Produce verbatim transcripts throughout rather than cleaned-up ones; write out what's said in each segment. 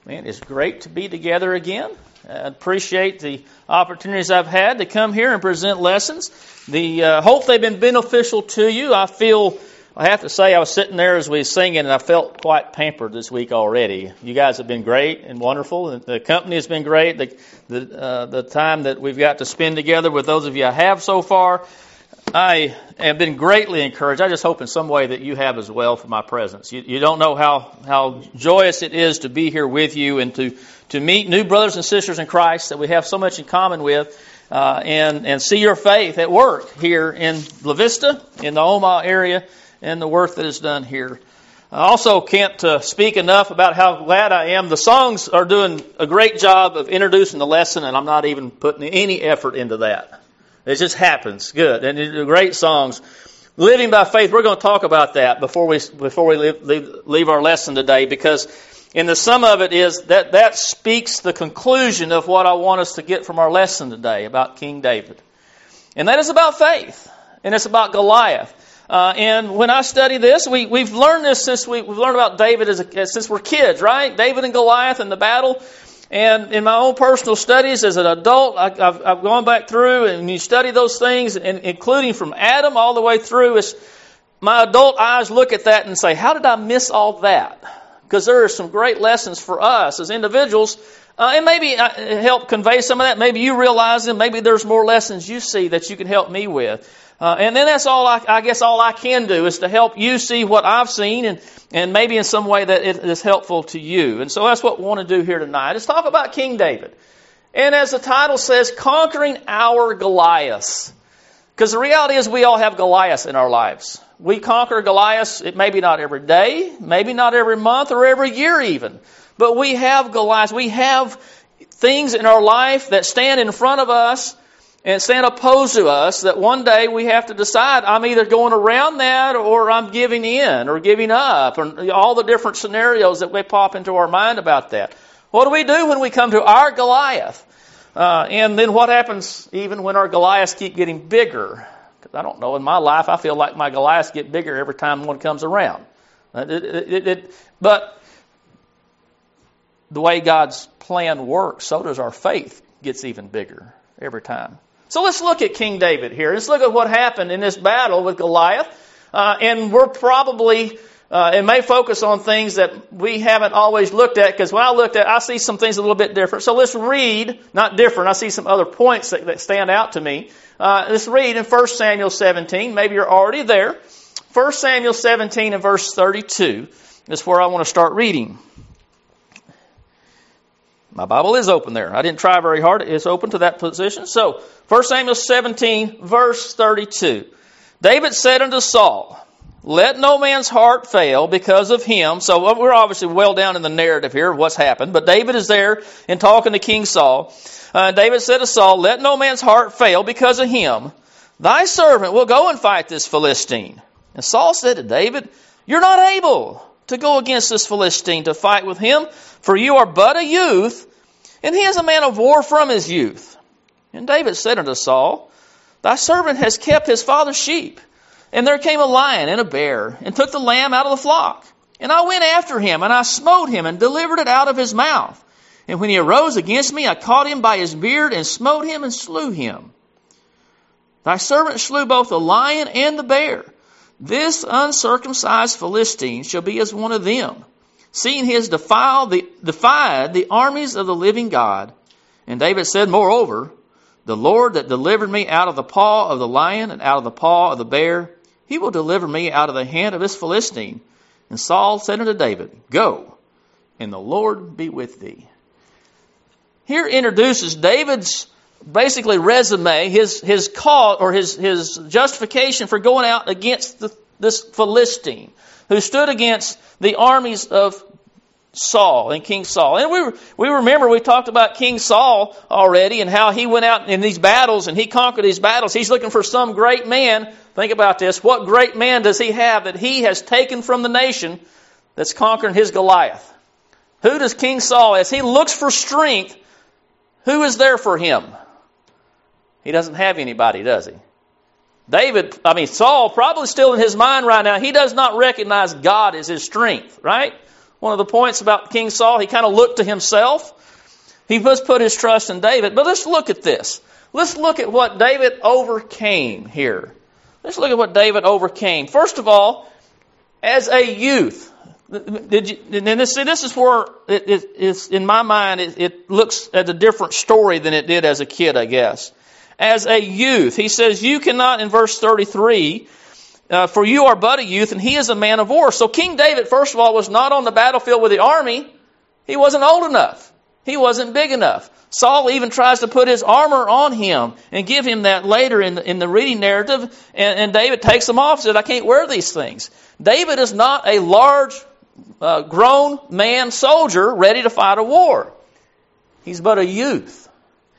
Man, it's great to be together again. I appreciate the opportunities I've had to come here and present lessons. The uh, hope they've been beneficial to you. I feel, I have to say, I was sitting there as we were singing, and I felt quite pampered this week already. You guys have been great and wonderful. The company has been great. The the, uh, the time that we've got to spend together with those of you I have so far, I have been greatly encouraged. I just hope in some way that you have as well for my presence. You, you don't know how, how joyous it is to be here with you and to, to meet new brothers and sisters in Christ that we have so much in common with, uh, and, and see your faith at work here in La Vista, in the Omaha area, and the work that is done here. I also can't uh, speak enough about how glad I am. The songs are doing a great job of introducing the lesson, and I'm not even putting any effort into that. It just happens. Good. And they're great songs. Living by faith, we're going to talk about that before we before we leave, leave, leave our lesson today, because in the sum of it is that that speaks the conclusion of what I want us to get from our lesson today about King David. And that is about faith. And it's about Goliath. Uh, and when I study this, we, we've learned this since we, we've learned about David as a, since we're kids, right? David and Goliath and the battle. And in my own personal studies as an adult, I, I've, I've gone back through and you study those things, and including from Adam all the way through. It's, my adult eyes look at that and say, how did I miss all that? Because there are some great lessons for us as individuals, uh, and maybe help convey some of that. Maybe you realize them. Maybe there's more lessons you see that you can help me with. Uh, and then that's all I, I guess all I can do is to help you see what I've seen, and, and maybe in some way that it is helpful to you. And so that's what we want to do here tonight. Let's talk about King David. And as the title says, conquering our Goliaths. Because the reality is we all have Goliaths in our lives. We conquer Goliaths, it maybe not every day, maybe not every month or every year even. But we have Goliaths. We have things in our life that stand in front of us and stand opposed to us, that one day we have to decide, I'm either going around that or I'm giving in or giving up, or all the different scenarios that may pop into our mind about that. What do we do when we come to our Goliath? Uh, and then what happens even when our Goliaths keep getting bigger? Because I don't know, in my life I feel like my Goliaths get bigger every time one comes around. It, it, it, it, but the way God's plan works, so does our faith gets even bigger every time. So let's look at King David here. Let's look at what happened in this battle with Goliath. Uh, and we're probably, uh, it may focus on things that we haven't always looked at, because when I looked at, I see some things a little bit different. So let's read, not different, I see some other points that, that stand out to me. Uh, let's read in First Samuel seventeen. Maybe you're already there. First Samuel seventeen and verse thirty-two is where I want to start reading. My Bible is open there. I didn't try very hard. It's open to that position. So, First Samuel seventeen, verse thirty-two. David said unto Saul, let no man's heart fail because of him. So, we're obviously well down in the narrative here of what's happened. But David is there and talking to King Saul. Uh, David said to Saul, let no man's heart fail because of him. Thy servant will go and fight this Philistine. And Saul said to David, you're not able to go against this Philistine to fight with him, for you are but a youth, and he is a man of war from his youth. And David said unto Saul, thy servant has kept his father's sheep, and there came a lion and a bear, and took the lamb out of the flock. And I went after him, and I smote him, and delivered it out of his mouth. And when he arose against me, I caught him by his beard, and smote him, and slew him. Thy servant slew both the lion and the bear. This uncircumcised Philistine shall be as one of them, seeing he has defiled the, defied the armies of the living God. And David said, moreover, the Lord that delivered me out of the paw of the lion and out of the paw of the bear, he will deliver me out of the hand of this Philistine. And Saul said unto David, go, and the Lord be with thee. Here introduces David's basically resume, his his call or his his justification for going out against the, this Philistine who stood against the armies of Saul and King Saul. And we we remember we talked about King Saul already and how he went out in these battles and he conquered these battles. He's looking for some great man. Think about this. What great man does he have that he has taken from the nation that's conquering his Goliath? Who does King Saul, as he looks for strength, who is there for him? He doesn't have anybody, does he? David, I mean, Saul, probably still in his mind right now, he does not recognize God as his strength, right? one of the points about King Saul. He kind of looked to himself. He must put his trust in David. But let's look at this. Let's look at what David overcame here. Let's look at what David overcame. First of all, as a youth, did you? And this, see, this is where it, it, it's in my mind. It, it looks at a different story than it did as a kid, I guess. As a youth, he says, "You cannot." In verse thirty-three, uh, "For you are but a youth, and he is a man of war." So King David, first of all, was not on the battlefield with the army. He wasn't old enough. He wasn't big enough. Saul even tries to put his armor on him and give him that later in the, in the reading narrative. And, and David takes them off and said, "I can't wear these things." David is not a large, uh, grown man soldier ready to fight a war. He's but a youth.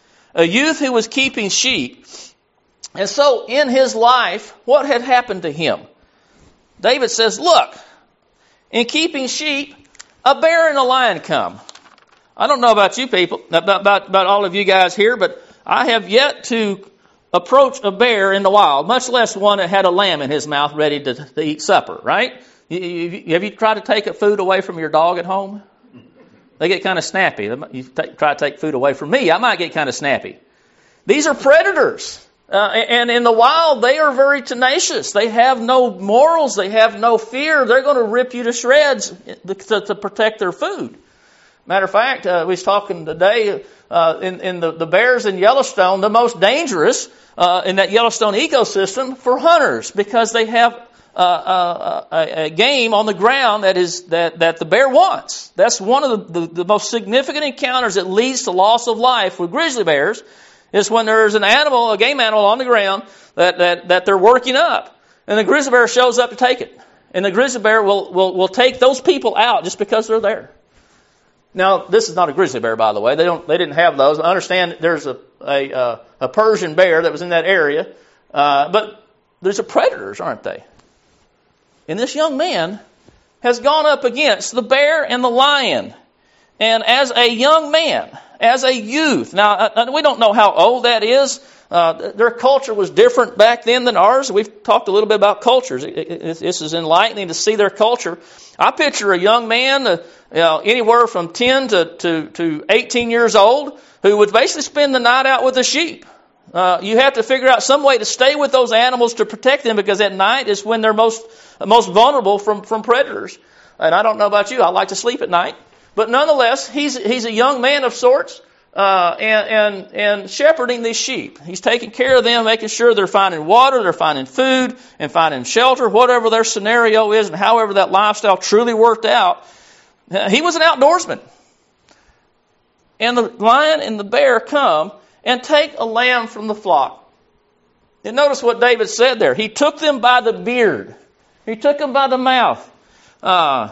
A youth who was keeping sheep. And so in his life, what had happened to him? David says, "Look, in keeping sheep, a bear and a lion come." I don't know about you people, about, about, about all of you guys here, but I have yet to approach a bear in the wild, much less one that had a lamb in his mouth ready to, to eat supper, right? You, you, have you tried to take food away from your dog at home? They get kind of snappy. You take, try to take food away from me, I might get kind of snappy. These are predators. Uh, and in the wild, they are very tenacious. They have no morals. They have no fear. They're going to rip you to shreds to, to protect their food. Matter of fact, uh, we was talking today uh, in, in the, the bears in Yellowstone, the most dangerous uh, in that Yellowstone ecosystem for hunters, because they have uh, uh, a, a game on the ground that is that, that the bear wants. That's one of the, the, the most significant encounters that leads to loss of life with grizzly bears, is when there's an animal, a game animal on the ground that, that, that they're working up, and the grizzly bear shows up to take it, and the grizzly bear will will, will take those people out just because they're there. Now, this is not a grizzly bear, by the way. They don't. They didn't have those. I understand there's a a, uh, a Persian bear that was in that area, uh, but there's a predators, aren't they? And this young man has gone up against the bear and the lion, and as a young man, as a youth. Now, uh, we don't know how old that is. Uh, their culture was different back then than ours. We've talked a little bit about cultures. It, it, this is enlightening to see their culture. I picture a young man, uh, you know, anywhere from ten to, to, to eighteen years old, who would basically spend the night out with the sheep. Uh, you have to figure out some way to stay with those animals to protect them, because at night is when they're most most vulnerable from, from predators. And I don't know about you, I like to sleep at night. But nonetheless, he's he's a young man of sorts. Uh, and, and, and shepherding these sheep. He's taking care of them, making sure they're finding water, they're finding food, and finding shelter, whatever their scenario is, and however that lifestyle truly worked out. He was an outdoorsman. And the lion and the bear come and take a lamb from the flock. And notice what David said there. He took them by the beard. He took them by the mouth. Uh,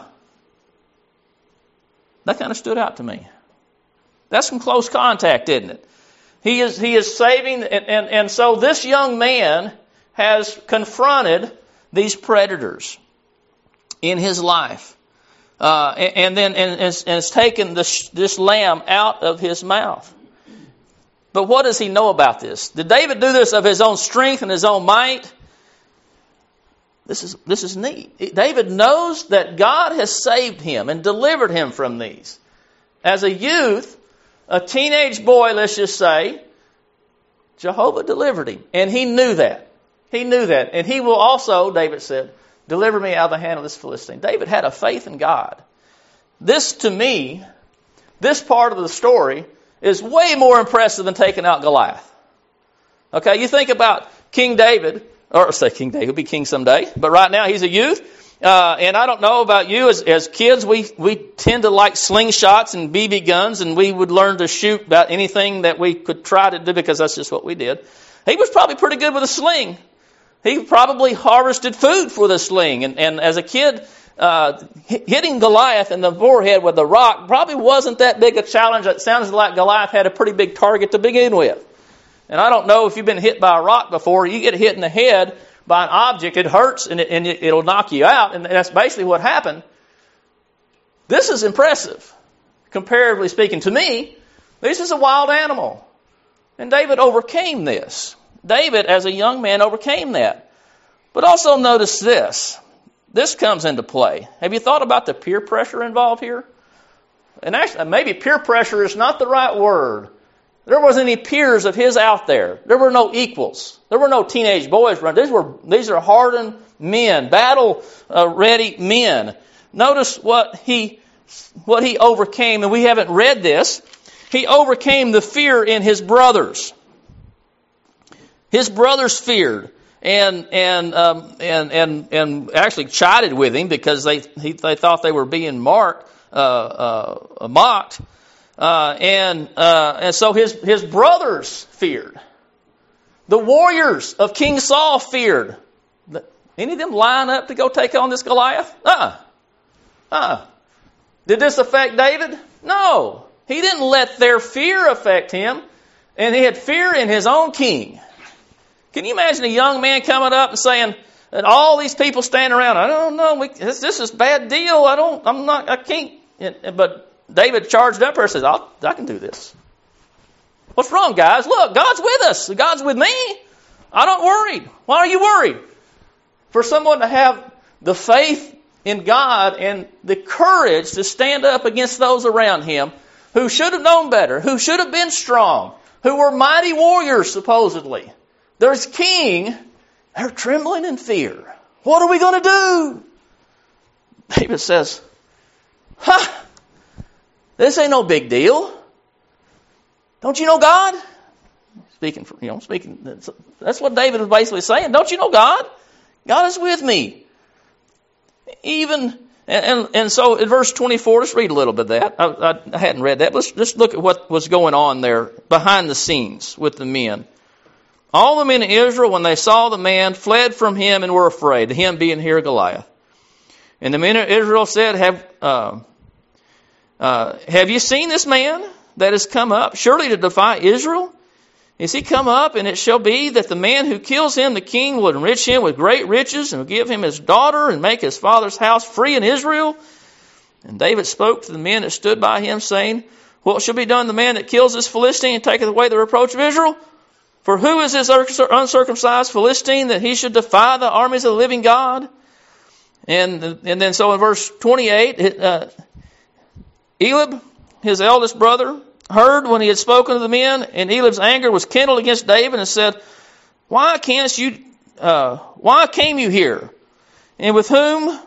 that kind of stood out to me. That's some close contact, isn't it? He is he is saving, and, and, and so this young man has confronted these predators in his life. Uh, and, and then and, and has taken this, this lamb out of his mouth. But what does he know about this? Did David do this of his own strength and his own might? This is this is neat. David knows that God has saved him and delivered him from these. As a youth, a teenage boy, let's just say, Jehovah delivered him. And he knew that. He knew that. And he will also, David said, deliver me out of the hand of this Philistine. David had a faith in God. This, to me, this part of the story is way more impressive than taking out Goliath. Okay, you think about King David, or say King David, he'll be king someday, but right now he's a youth. Uh, and I don't know about you, as, as kids, we, we tend to like slingshots and B B guns, and we would learn to shoot about anything that we could try to do, because that's just what we did. He was probably pretty good with a sling. He probably harvested food for the sling. And, and as a kid, uh, hitting Goliath in the forehead with a rock probably wasn't that big a challenge. It sounds like Goliath had a pretty big target to begin with. And I don't know if you've been hit by a rock before. You get hit in the head by an object, it hurts, and, it, and it, it'll knock you out, and that's basically what happened. This is impressive, comparatively speaking. To me, this is a wild animal. And David overcame this. David, as a young man, overcame that. But also notice this. this comes into play. Have you thought about the peer pressure involved here? And actually, maybe peer pressure is not the right word. There wasn't any peers of his out there. There were no equals. There were no teenage boys running. These were these are hardened men, battle uh, ready men. Notice what he what he overcame, and we haven't read this. He overcame the fear in his brothers. His brothers feared and and um, and and and actually chided with him because they he, they thought they were being marked, uh, uh, mocked, uh, and uh, and so his his brothers feared. The warriors of King Saul feared. Any of them line up to go take on this Goliath? Uh-uh. Uh-uh. Did this affect David? No. He didn't let their fear affect him, and he had fear in his own king. Can you imagine a young man coming up and saying, and all these people standing around, I don't know, we, this, this is a bad deal, I don't, I'm not, I can't. And, but David charged up and says, I'll, I can do this. What's wrong, guys? Look, God's with us. God's with me. I don't worry. Why are you worried? For someone to have the faith in God and the courage to stand up against those around him who should have known better, who should have been strong, who were mighty warriors, supposedly. There's king. They're trembling in fear. What are we going to do? David says, ha! This ain't no big deal. Don't you know God? Speaking for, you know, speaking, that's, that's what David was basically saying. Don't you know God? God is with me. Even, and, and, and so in verse twenty-four, let's read a little bit of that. I, I, I hadn't read that. Let's just look at what was going on there behind the scenes with the men. All the men of Israel, when they saw the man, fled from him and were afraid, him being here Goliath. And the men of Israel said, have, uh, uh, have you seen this man that has come up, surely to defy Israel? Is he come up, and it shall be that the man who kills him, the king, will enrich him with great riches, and will give him his daughter, and make his father's house free in Israel? And David spoke to the men that stood by him, saying, what shall be done to the man that kills this Philistine, and taketh away the reproach of Israel? For who is this uncircumcised Philistine, that he should defy the armies of the living God? And, and then so in verse twenty-eight, uh, Eliab, his eldest brother, heard when he had spoken to the men, and Eliab's anger was kindled against David, and said, Why canst you? Uh, why came you here? And with whom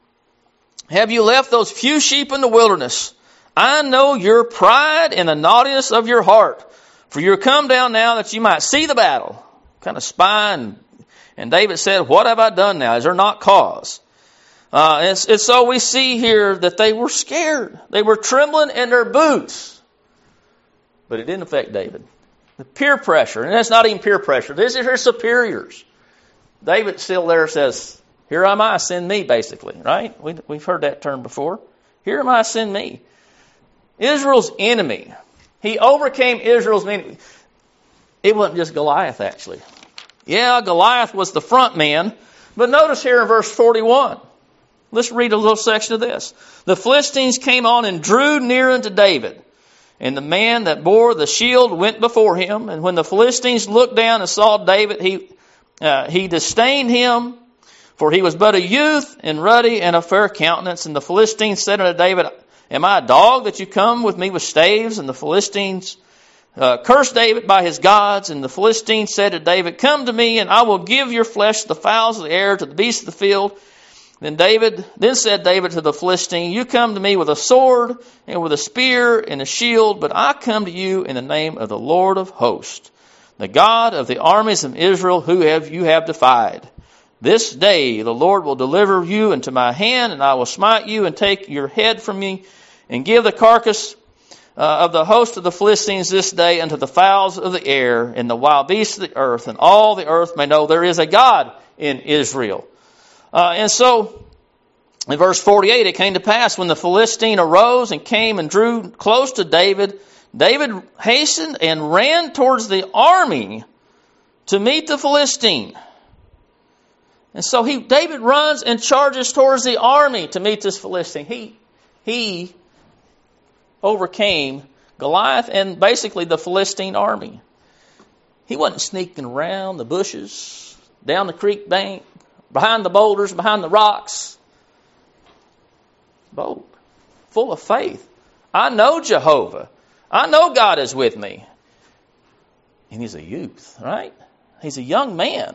have you left those few sheep in the wilderness? I know your pride and the naughtiness of your heart, for you are come down now that you might see the battle. Kind of spying. And David said, What have I done now? Is there not cause? Uh, and, and so we see here that they were scared. They were trembling in their boots. But it didn't affect David. The peer pressure, and that's not even peer pressure. This is their superiors. David still there says, here am I, send me, basically, right? We, we've heard that term before. Here am I, send me. Israel's enemy. He overcame Israel's enemy. It wasn't just Goliath, actually. Yeah, Goliath was the front man. But notice here in verse forty-one. Let's read a little section of this. The Philistines came on and drew near unto David. And the man that bore the shield went before him. And when the Philistines looked down and saw David, he uh, he disdained him, for he was but a youth and ruddy and of fair countenance. And the Philistines said unto David, Am I a dog that you come with me with staves? And the Philistines uh, cursed David by his gods. And the Philistines said to David, Come to me, and I will give your flesh to the fowls of the air, to the beasts of the field. Then David, then said David to the Philistine, You come to me with a sword and with a spear and a shield, but I come to you in the name of the Lord of hosts, the God of the armies of Israel, who have you have defied. This day the Lord will deliver you into my hand, and I will smite you and take your head from me, and give the carcass uh, of the host of the Philistines this day unto the fowls of the air and the wild beasts of the earth, and all the earth may know there is a God in Israel. Uh, and so, in verse forty-eight, it came to pass when the Philistine arose and came and drew close to David, David hastened and ran towards the army to meet the Philistine. And so he, David runs and charges towards the army to meet this Philistine. He, he overcame Goliath and basically the Philistine army. He wasn't sneaking around the bushes, down the creek bank, behind the boulders, behind the rocks. Bold, full of faith. I know Jehovah. I know God is with me. And he's a youth, right? He's a young man.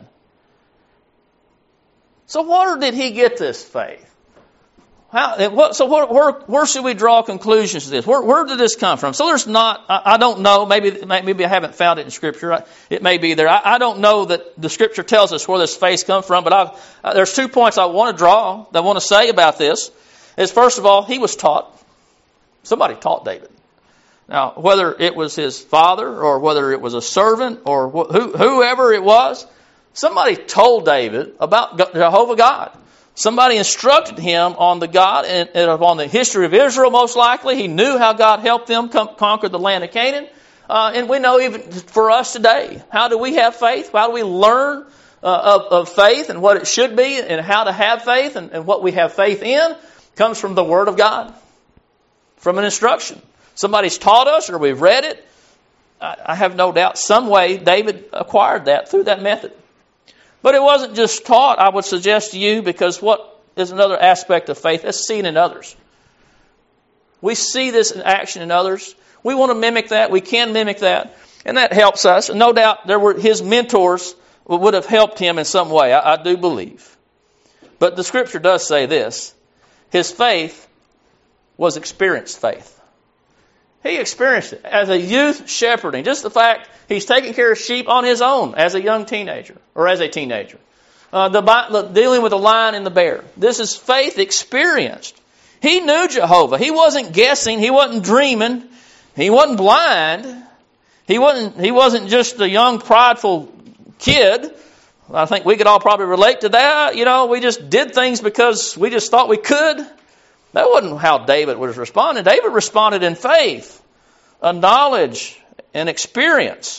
So where did he get this faith? How, what, so where, where, where should we draw conclusions to this? Where, where did this come from? So there's not, I, I don't know, maybe maybe I haven't found it in Scripture. It may be there. I, I don't know that the Scripture tells us where this faith comes from, but I, uh, there's two points I want to draw, that I want to say about this. Is first of all, he was taught. Somebody taught David. Now, whether it was his father or whether it was a servant or wh- who, whoever it was, somebody told David about Jehovah God. Somebody instructed him on the God and, and on the history of Israel, most likely. He knew how God helped them come, conquer the land of Canaan. Uh, and we know even for us today, how do we have faith? How do we learn uh, of, of faith and what it should be and how to have faith and, and what we have faith in? Comes from the Word of God, from an instruction. Somebody's taught us or we've read it. I, I have no doubt some way David acquired that through that method. But it wasn't just taught, I would suggest to you, because what is another aspect of faith? That's seen in others. We see this in action in others. We want to mimic that. We can mimic that. And that helps us. And no doubt there were his mentors would have helped him in some way. I, I do believe. But the Scripture does say this. His faith was experienced faith. He experienced it as a youth shepherding. Just the fact he's taking care of sheep on his own as a young teenager or as a teenager. Uh, the, the dealing with the lion and the bear. This is faith experienced. He knew Jehovah. He wasn't guessing. He wasn't dreaming. He wasn't blind. He wasn't, he wasn't just a young prideful kid. I think we could all probably relate to that. You know, we just did things because we just thought we could. That wasn't how David was responding. David responded in faith, a knowledge, and experience.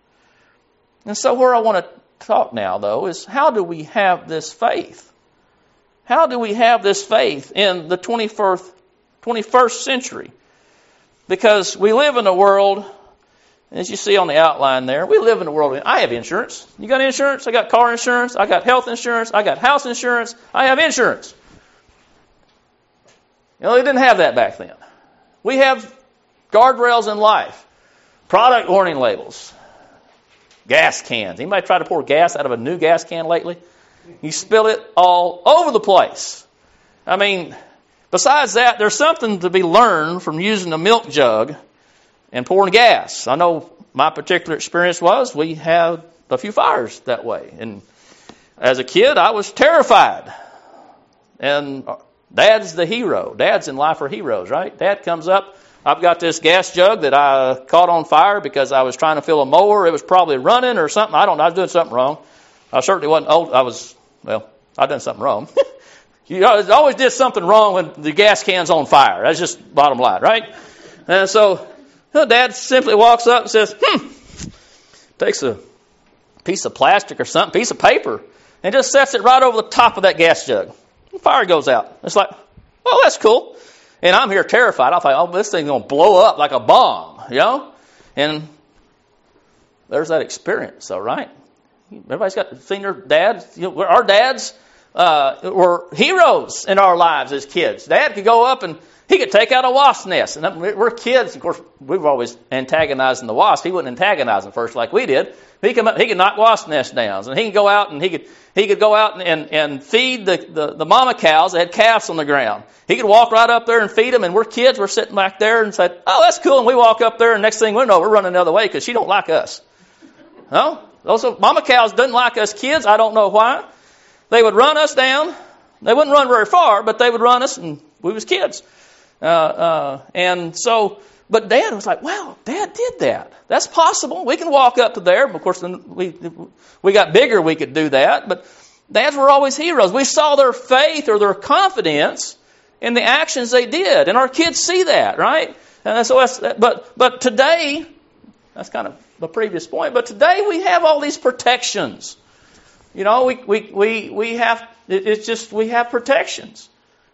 And so where I want to talk now, though, is how do we have this faith? How do we have this faith in the twenty-first, twenty-first century? Because we live in a world, as you see on the outline there, we live in a world. I have insurance. You got insurance? I got car insurance. I got health insurance. I got house insurance. I have insurance. You know, they didn't have that back then. We have guardrails in life, product warning labels, gas cans. Anybody tried to pour gas out of a new gas can lately? You spill it all over the place. I mean, besides that, there's something to be learned from using a milk jug and pouring gas. I know my particular experience was we had a few fires that way. And as a kid, I was terrified. And Dad's the hero. Dads in life are heroes, right? Dad comes up. I've got this gas jug that I caught on fire because I was trying to fill a mower. It was probably running or something. I don't know. I was doing something wrong. I certainly wasn't old. I was, well, I done something wrong. You always did something wrong when the gas can's on fire. That's just bottom line, right? And so Dad simply walks up and says, hmm, takes a piece of plastic or something, piece of paper, and just sets it right over the top of that gas jug. The fire goes out. It's like, oh, that's cool. And I'm here terrified. I thought, oh, this thing's going to blow up like a bomb, you know? And there's that experience, though, right? Everybody's got seen their dads. You know, our dads uh, were heroes in our lives as kids. Dad could go up and he could take out a wasp nest. And we're kids. Of course, we were always antagonizing the wasp. He wouldn't antagonize them first like we did. He could, he could knock wasp nests down. And he could go out and he could he could go out and, and, and feed the, the, the mama cows that had calves on the ground. He could walk right up there and feed them. And we're kids. We're sitting back there and said, oh, that's cool. And we walk up there and next thing we know, we're running the other way because she don't like us. No? Also, mama cows didn't like us kids. I don't know why. They would run us down. They wouldn't run very far, but they would run us, and we was kids. Uh, uh, and so, but Dad was like, wow, Dad did that. That's possible. We can walk up to there. Of course, when we we got bigger, we could do that. But dads were always heroes. We saw their faith or their confidence in the actions they did, and our kids see that, right? And so, that's, but but today, that's kind of the previous point. But today we have all these protections. You know, we we we we have. It's just we have protections.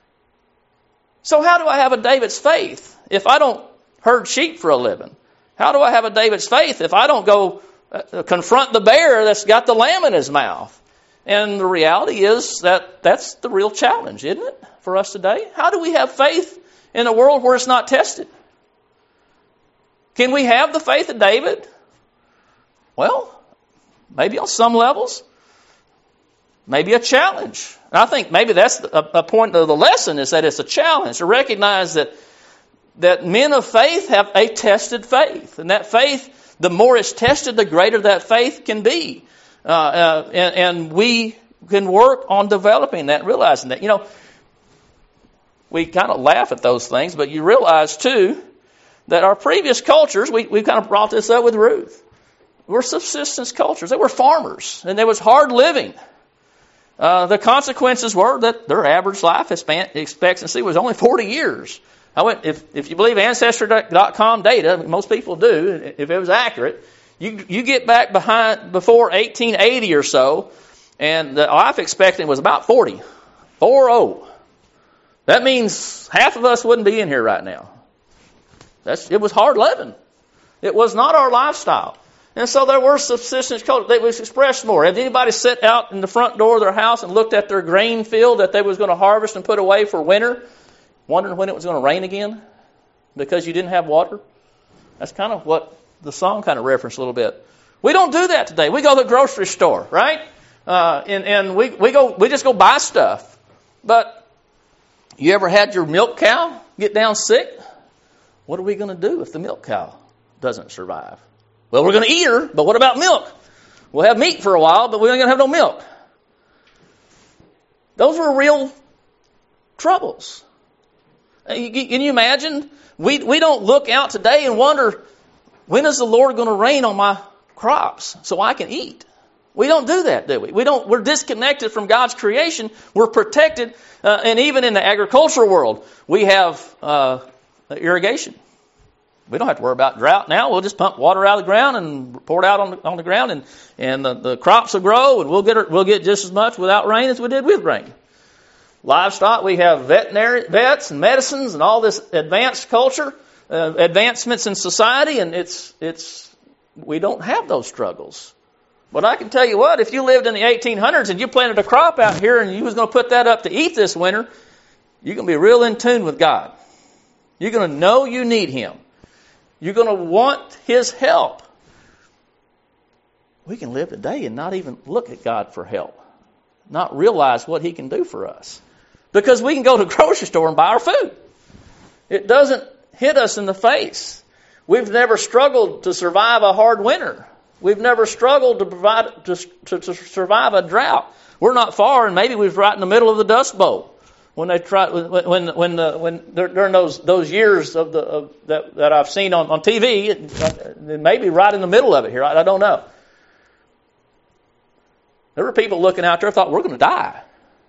So how do I have a David's faith if I don't herd sheep for a living? How do I have a David's faith if I don't go uh, confront the bear that's got the lamb in his mouth? And the reality is that that's the real challenge, isn't it, for us today? How do we have faith in a world where it's not tested? Can we have the faith of David? Well, maybe on some levels. Maybe a challenge. And I think maybe that's a, a point of the lesson, is that it's a challenge to recognize that that men of faith have a tested faith. And that faith, the more it's tested, the greater that faith can be. Uh, uh, and, and we can work on developing that, realizing that. You know, we kind of laugh at those things, but you realize too that our previous cultures, we, we kind of brought this up with Ruth. We're subsistence cultures. They were farmers, and there was hard living. Uh, the consequences were that their average life expectancy was only forty years. I went, if, if you believe Ancestry dot com data, most people do, if it was accurate, you you get back behind before eighteen eighty or so, and the life expectancy was about forty. four oh. That means half of us wouldn't be in here right now. That's it was hard living. It was not our lifestyle. And so there were subsistence cultures. They was expressed more. Had anybody sat out in the front door of their house and looked at their grain field that they was going to harvest and put away for winter, wondering when it was going to rain again because you didn't have water? That's kind of what the song kind of referenced a little bit. We don't do that today. We go to the grocery store, right? Uh, and and we, we go we just go buy stuff. But you ever had your milk cow get down sick? What are we going to do if the milk cow doesn't survive? Well, we're going to eat her, but what about milk? We'll have meat for a while, but we ain't going to have no milk. Those were real troubles. Can you imagine? We we don't look out today and wonder, when is the Lord going to rain on my crops so I can eat? We don't do that, do we? We don't. We're disconnected from God's creation. We're protected, uh, and even in the agricultural world, we have uh, irrigation. We don't have to worry about drought now. We'll just pump water out of the ground and pour it out on the, on the ground, and and the, the crops will grow, and we'll get we'll get just as much without rain as we did with rain. Livestock, we have veterinary vets and medicines and all this advanced culture, uh, advancements in society, and it's it's we don't have those struggles. But I can tell you what, if you lived in the eighteen hundreds and you planted a crop out here and you was going to put that up to eat this winter, you're going to be real in tune with God. You're going to know you need Him. You're going to want His help. We can live today and not even look at God for help. Not realize what He can do for us. Because we can go to the grocery store and buy our food. It doesn't hit us in the face. We've never struggled to survive a hard winter. We've never struggled to provide to, to, to survive a drought. We're not far, and maybe we're right in the middle of the Dust Bowl. When they try, when when when, the, when during those those years of the of that that I've seen on, on T V, it, maybe right in the middle of it here. I, I don't know. There were people looking out there thought we're going to die,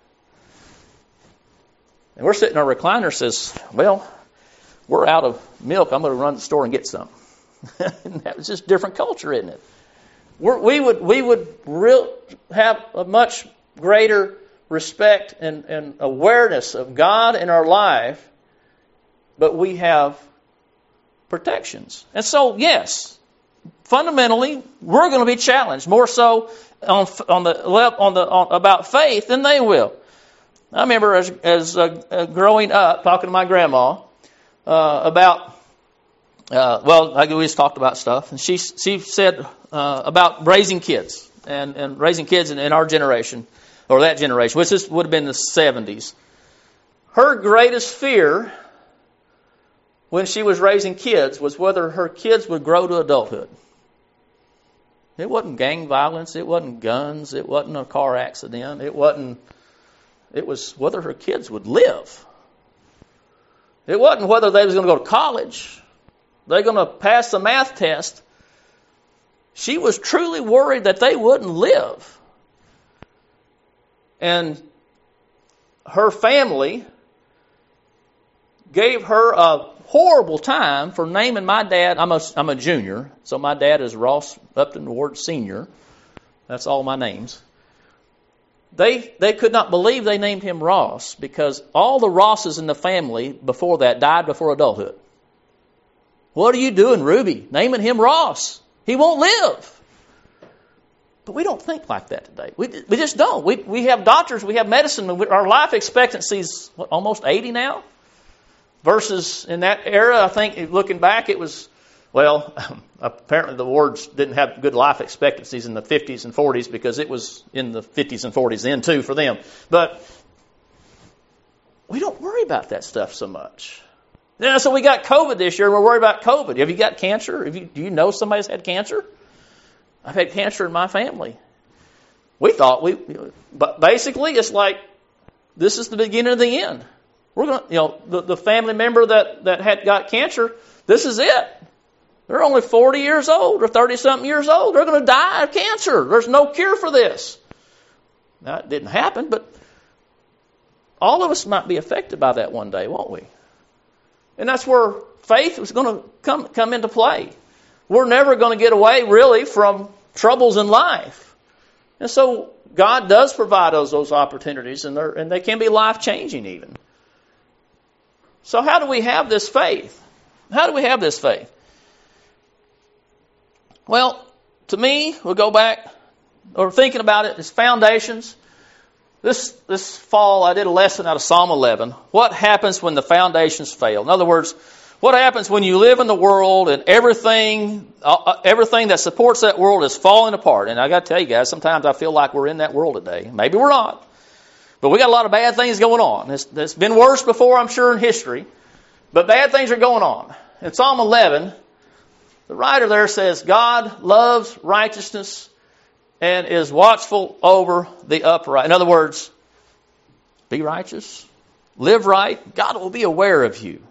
and we're sitting in our recliner. Says, "Well, we're out of milk. I'm going to run to the store and get some." That was just different culture, isn't it? We're, we would we would real have a much greater respect and, and awareness of God in our life, but we have protections. And so, yes, fundamentally, we're going to be challenged more so on on the on the on, about faith than they will. I remember as as uh, uh, growing up, talking to my grandma uh, about uh, well, I always talked about stuff, and she she said uh, about raising kids and and raising kids in, in our generation. Or that generation, which this would have been the seventies. Her greatest fear when she was raising kids was whether her kids would grow to adulthood. It wasn't gang violence. It wasn't guns. It wasn't a car accident. It wasn't. It was whether her kids would live. It wasn't whether they was going to go to college. They're going to pass the math test. She was truly worried that they wouldn't live. And her family gave her a horrible time for naming my dad. I'm a, I'm a junior, so my dad is Ross Upton Ward Senior That's all my names. They they could not believe they named him Ross because all the Rosses in the family before that died before adulthood. What are you doing, Ruby? Naming him Ross. He won't live. But we don't think like that today. We we just don't. We we have doctors, we have medicine. Our life expectancy is what, almost eighty now? Versus in that era, I think, looking back, it was, well, apparently the wards didn't have good life expectancies in the fifties and forties because it was in the fifties and forties then too for them. But we don't worry about that stuff so much. Yeah, so we got COVID this year, and we're worried about COVID. Have you got cancer? Have you, do you know somebody's had cancer? I've had cancer in my family. We thought we, but basically it's like this is the beginning of the end. We're going to, you know, the, the family member that, that had got cancer, this is it. They're only forty years old or thirty-something years old. They're going to die of cancer. There's no cure for this. Now, it didn't happen, but all of us might be affected by that one day, won't we? And that's where faith is going to come, come into play. We're never going to get away, really, from troubles in life. And so God does provide us those opportunities, and, and they can be life-changing even. So how do we have this faith? How do we have this faith? Well, to me, we'll go back, or thinking about it, it's foundations. This this fall, I did a lesson out of Psalm eleven. What happens when the foundations fail? In other words, what happens when you live in the world and everything uh, everything that supports that world is falling apart? And I got to tell you guys, sometimes I feel like we're in that world today. Maybe we're not. But we got a lot of bad things going on. It's, it's been worse before, I'm sure, in history. But bad things are going on. In Psalm eleven, the writer there says, God loves righteousness and is watchful over the upright. In other words, be righteous, live right. God will be aware of you.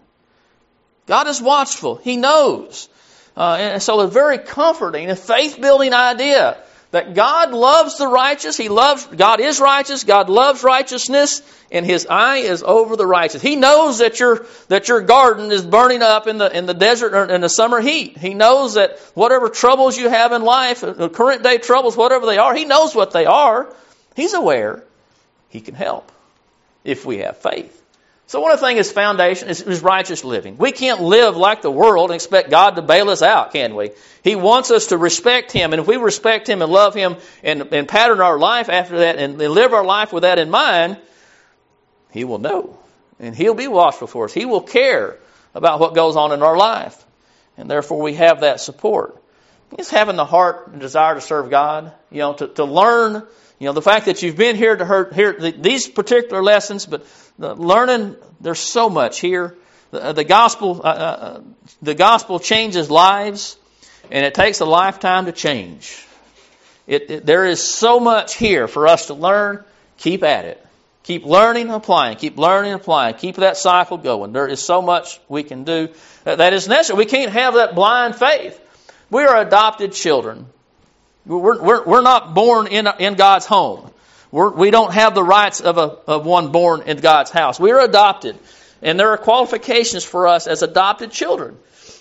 God is watchful. He knows. Uh, and so it's a very comforting, a faith-building idea that God loves the righteous. He loves, God is righteous. God loves righteousness, and His eye is over the righteous. He knows that your that your garden is burning up in the in the desert or in the summer heat. He knows that whatever troubles you have in life, current day troubles, whatever they are, He knows what they are. He's aware. He can help if we have faith. So one of the things is foundation is, is righteous living. We can't live like the world and expect God to bail us out, can we? He wants us to respect Him. And if we respect Him and love Him and, and pattern our life after that and, and live our life with that in mind, He will know. And He'll be watchful for us. He will care about what goes on in our life. And therefore we have that support. It's having the heart and desire to serve God, you know, to, to learn. You know, the fact that you've been here to hear these particular lessons, but the learning, there's so much here. The, the gospel, uh, uh, the gospel changes lives, and it takes a lifetime to change. It, it, there is so much here for us to learn. Keep at it. Keep learning and applying. Keep learning and applying. Keep that cycle going. There is so much we can do that is necessary. We can't have that blind faith. We are adopted children. We're, we're, we're not born in, in God's home. We're, we don't have the rights of, a, of one born in God's house. We are adopted. And there are qualifications for us as adopted children.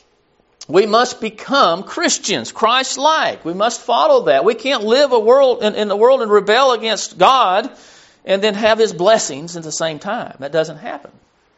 We must become Christians, Christ-like. We must follow that. We can't live a world in, in the world and rebel against God and then have His blessings at the same time. That doesn't happen.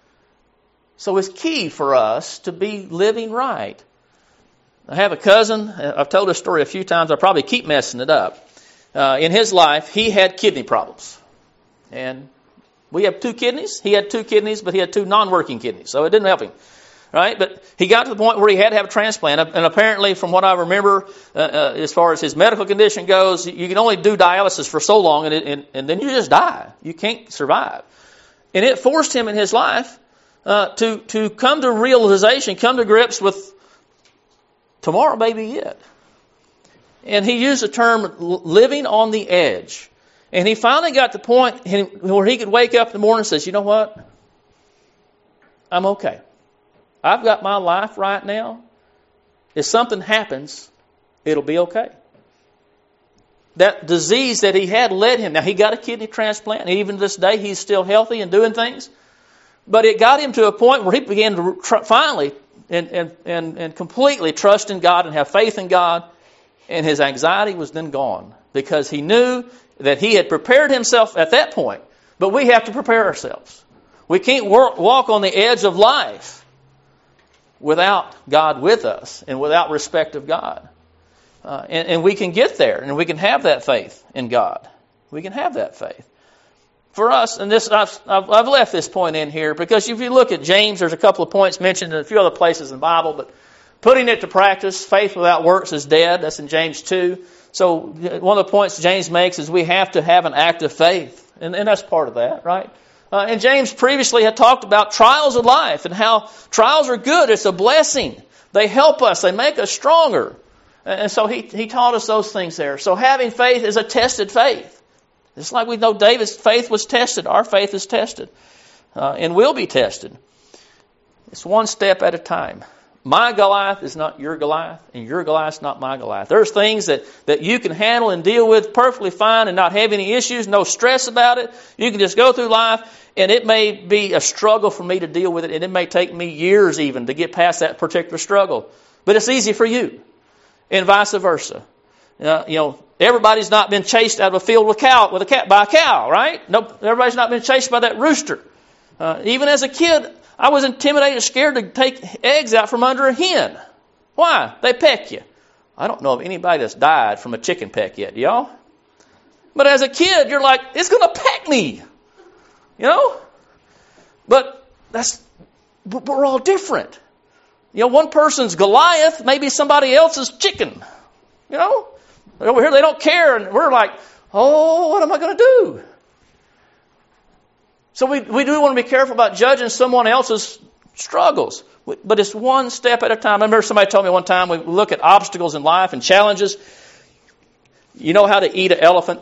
So it's key for us to be living right. I have a cousin. I've told this story a few times. I probably keep messing it up. Uh, in his life, he had kidney problems. And we have two kidneys. He had two kidneys, but he had two non-working kidneys. So it didn't help him. Right? But he got to the point where he had to have a transplant. And apparently, from what I remember, uh, uh, as far as his medical condition goes, you can only do dialysis for so long, and, it, and, and then you just die. You can't survive. And it forced him in his life uh, to, to come to realization, come to grips with tomorrow may be it. And he used the term living on the edge. And he finally got to the point where he could wake up in the morning and says, you know what? I'm okay. I've got my life right now. If something happens, it'll be okay. That disease that he had led him. Now, he got a kidney transplant. And even to this day, he's still healthy and doing things. But it got him to a point where he began to tr- finally and, and, and, and completely trust in God and have faith in God. And his anxiety was then gone because he knew that he had prepared himself at that point. But we have to prepare ourselves. We can't work, walk on the edge of life without God with us and without respect of God. Uh, and, and we can get there, and we can have that faith in God. We can have that faith. For us, and this I've, I've, I've left this point in here, because if you look at James, there's a couple of points mentioned in a few other places in the Bible, but putting it to practice, faith without works is dead. That's in James two. So one of the points James makes is we have to have an active faith, and, and that's part of that, right? Uh, and James previously had talked about trials of life and how trials are good. It's a blessing. They help us. They make us stronger. And so he, he taught us those things there. So having faith is a tested faith. It's like we know David's faith was tested. Our faith is tested uh, and will be tested. It's one step at a time. My Goliath is not your Goliath, and your Goliath is not my Goliath. There's things that, that you can handle and deal with perfectly fine and not have any issues, no stress about it. You can just go through life, and it may be a struggle for me to deal with it, and it may take me years even to get past that particular struggle. But it's easy for you, and vice versa. Uh, you know, everybody's not been chased out of a field with a cow, with a cat by a cow, right? Nope, everybody's not been chased by that rooster. Uh, even as a kid, I was intimidated, scared to take eggs out from under a hen. Why? They peck you. I don't know of anybody that's died from a chicken peck yet, y'all. But as a kid, you're like, it's going to peck me, you know. But that's, but we're all different. You know, one person's Goliath may be somebody else's chicken, you know. Over here, they don't care, and we're like, oh, what am I going to do? So we, we do want to be careful about judging someone else's struggles. But it's one step at a time. I remember somebody told me one time, we look at obstacles in life and challenges. You know how to eat an elephant?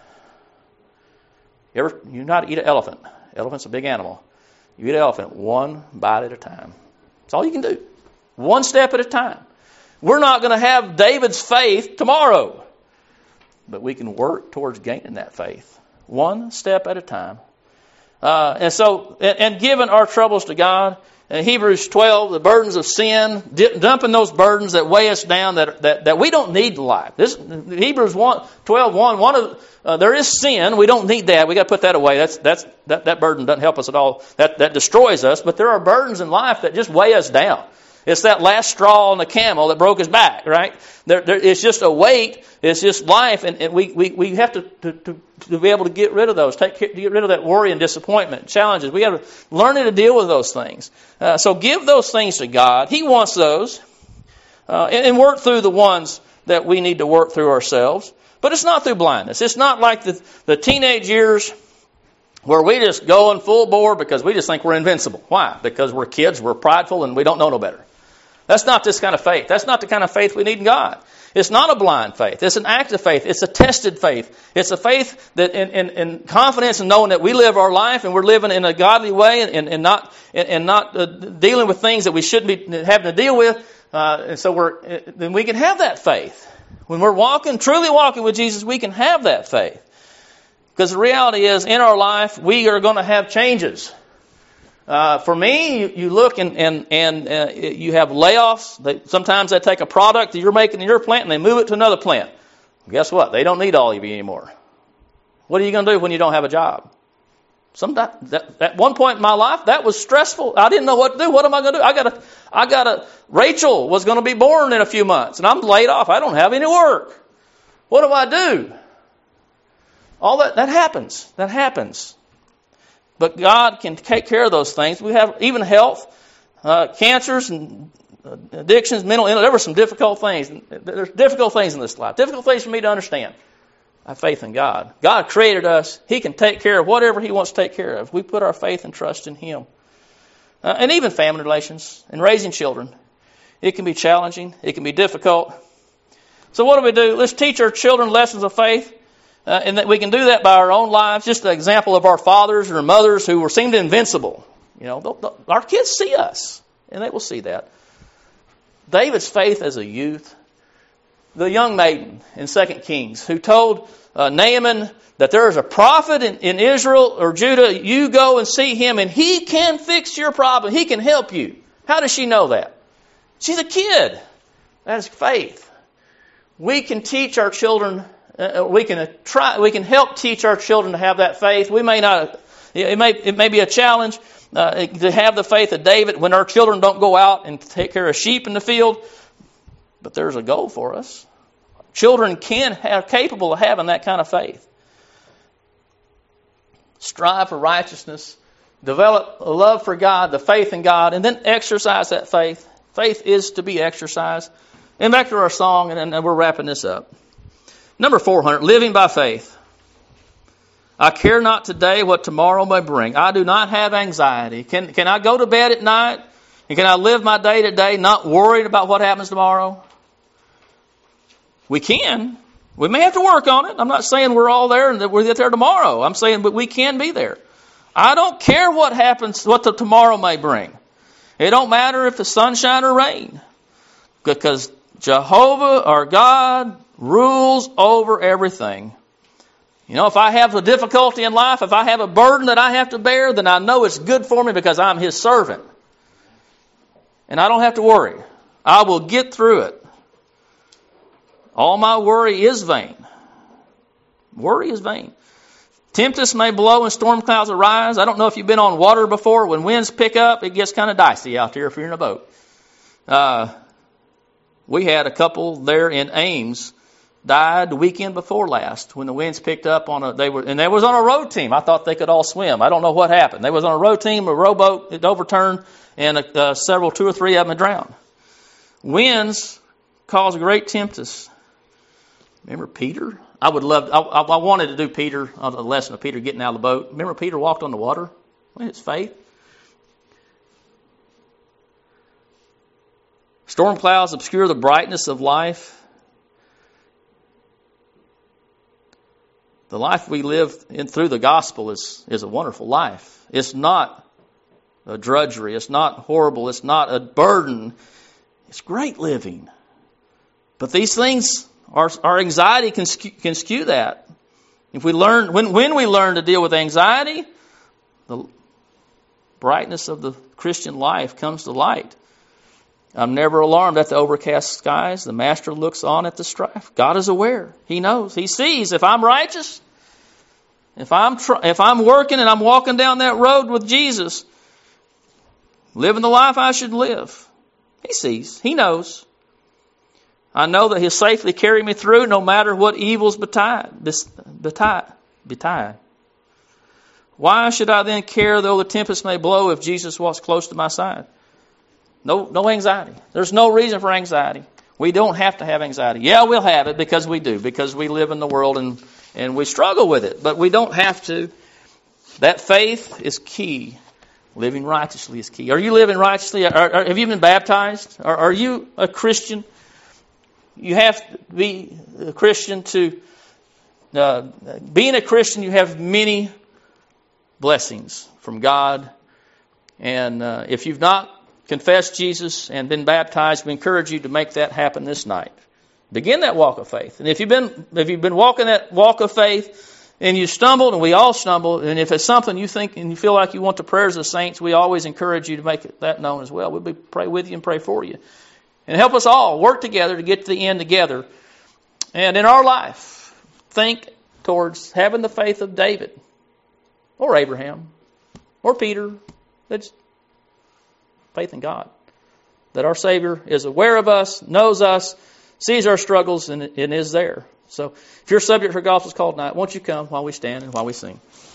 You ever, you know how to eat an elephant? Elephant's a big animal. You eat an elephant one bite at a time. That's all you can do. One step at a time. We're not going to have David's faith tomorrow. But we can work towards gaining that faith. One step at a time. Uh, and so, and, and giving our troubles to God. In Hebrews twelve, the burdens of sin, d- dumping those burdens that weigh us down, that that, that we don't need in life. This Hebrews twelve one, one of uh, there is sin. We don't need that. We got to put that away. That's that's that, that burden doesn't help us at all. That that destroys us. But there are burdens in life that just weigh us down. It's that last straw on the camel that broke his back, right? There, there, it's just a weight. It's just life, and, and we, we, we have to, to, to, to be able to get rid of those, take to get rid of that worry and disappointment, challenges. We have to learn how to deal with those things. Uh, so give those things to God. He wants those, uh, and, and work through the ones that we need to work through ourselves. But it's not through blindness. It's not like the, the teenage years where we just go in full bore because we just think we're invincible. Why? Because we're kids, we're prideful, and we don't know no better. That's not this kind of faith. That's not the kind of faith we need in God. It's not a blind faith. It's an active faith. It's a tested faith. It's a faith that in, in, in confidence in knowing that we live our life and we're living in a godly way and, and not and, and not uh, dealing with things that we shouldn't be having to deal with. Uh, and so we're then we can have that faith. When we're walking, truly walking with Jesus, we can have that faith. Because the reality is, in our life, we are going to have changes. Uh, for me, you, you look and and, and uh, you have layoffs. They, sometimes they take a product that you're making in your plant and they move it to another plant. Guess what? They don't need all of you anymore. What are you going to do when you don't have a job? Sometimes, that, at one point in my life, that was stressful. I didn't know what to do. What am I going to do? I got to, I got to, Rachel was going to be born in a few months and I'm laid off. I don't have any work. What do I do? All that, that happens. That happens. But God can take care of those things. We have even health, uh, cancers and addictions, mental illness. There were some difficult things. There's difficult things in this life. Difficult things for me to understand. I have faith in God. God created us. He can take care of whatever He wants to take care of. We put our faith and trust in Him. Uh, and even family relations and raising children. It can be challenging. It can be difficult. So what do we do? Let's teach our children lessons of faith. Uh, and that we can do that by our own lives. Just an example of our fathers or mothers who were seemed invincible. You know, they'll, they'll, our kids see us, and they will see that. David's faith as a youth, the young maiden in Second Kings who told uh, Naaman that there is a prophet in, in Israel or Judah. You go and see him, and he can fix your problem. He can help you. How does she know that? She's a kid. That is faith. We can teach our children. Uh, we can try. We can help teach our children to have that faith. We may not. It may. It may be a challenge uh, to have the faith of David when our children don't go out and take care of sheep in the field. But there's a goal for us. Children can have capable of having that kind of faith. Strive for righteousness, develop a love for God, the faith in God, and then exercise that faith. Faith is to be exercised. And back to our song, and then we're wrapping this up. Number four hundred, living by faith. I care not today what tomorrow may bring. I do not have anxiety. Can, can I go to bed at night? And can I live my day to day not worried about what happens tomorrow? We can. We may have to work on it. I'm not saying we're all there and that we'll get there tomorrow. I'm saying but we can be there. I don't care what happens, what the tomorrow may bring. It don't matter if the sunshine or rain. Because Jehovah, our God, rules over everything. You know, if I have a difficulty in life, if I have a burden that I have to bear, then I know it's good for me because I'm His servant. And I don't have to worry. I will get through it. All my worry is vain. Worry is vain. Tempest may blow and storm clouds arise. I don't know if you've been on water before. When winds pick up, it gets kind of dicey out there if you're in a boat. Uh, we had a couple there in Ames died the weekend before last when the winds picked up on a, they were, and they was on a road team. I thought they could all swim. I don't know what happened. They was on a road team, a rowboat, it overturned, and uh, several, two or three of them had drowned. Winds cause great tempest. Remember Peter? I would love, I, I wanted to do Peter, a lesson of Peter getting out of the boat. Remember Peter walked on the water? Well, it's faith. Storm clouds obscure the brightness of life. The life we live in through the gospel is, is a wonderful life. It's not a drudgery. It's not horrible. It's not a burden. It's great living. But these things, our, our anxiety can skew, can skew that. If we learn, when, when we learn to deal with anxiety, the brightness of the Christian life comes to light. I'm never alarmed at the overcast skies. The Master looks on at the strife. God is aware. He knows. He sees. If I'm righteous, if I'm tr- if I'm working and I'm walking down that road with Jesus, living the life I should live, He sees. He knows. I know that He'll safely carry me through no matter what evils betide. betide, betide. Why should I then care though the tempest may blow if Jesus walks close to my side? No, no anxiety. There's no reason for anxiety. We don't have to have anxiety. Yeah, we'll have it because we do, because we live in the world and, and we struggle with it. But we don't have to. That faith is key. Living righteously is key. Are you living righteously? Are, are, have you been baptized? Are, are you a Christian? You have to be a Christian to... Uh, being a Christian, you have many blessings from God. And uh, if you've not confessed Jesus and been baptized, we encourage you to make that happen this night. Begin that walk of faith. And if you've been if you've been walking that walk of faith and you stumbled, and we all stumble, and if it's something you think and you feel like you want the prayers of the saints, we always encourage you to make that known as well. We'll be pray with you and pray for you. And help us all work together to get to the end together. And in our life, think towards having the faith of David or Abraham or Peter. That's faith in God. That our Savior is aware of us, knows us, sees our struggles, and, and is there. So if you're subject for gospel's call tonight, won't you come while we stand and while we sing?